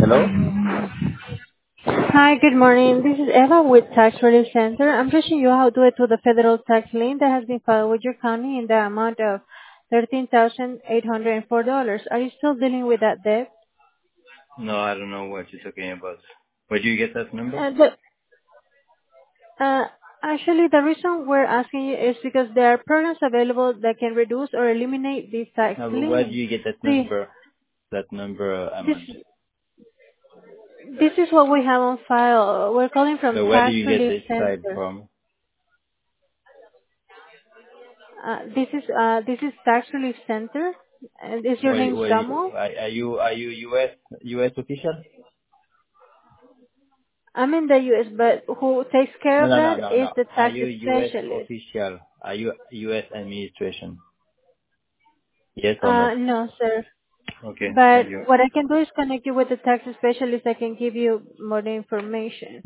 Hello? Hi, good morning. This is Eva with Tax Relief Center. I'm reaching you out due to the federal tax lien that has been filed with your county in the amount of $13,804. Are you still dealing with that debt? No, I don't know what you're talking about. Where do you get that number? Uh, the, uh, Actually, the reason we're asking you is because there are programs available that can reduce or eliminate this tax No, but where do lien. you get that The, number? That number this, amount. this is what we have on file. We're calling from So where do Tax you get Relief this file Center. from? This is Tax Relief Center. And is your name Where you, Samuel? are you US official? I'm in the U.S., but who takes care No, of no, no, that no, is no. the Are tax you US specialist. official? Are you US administration? Yes or no? No, sir. Okay, But thank you. what I can do is connect you with the tax specialist. I can give you more information.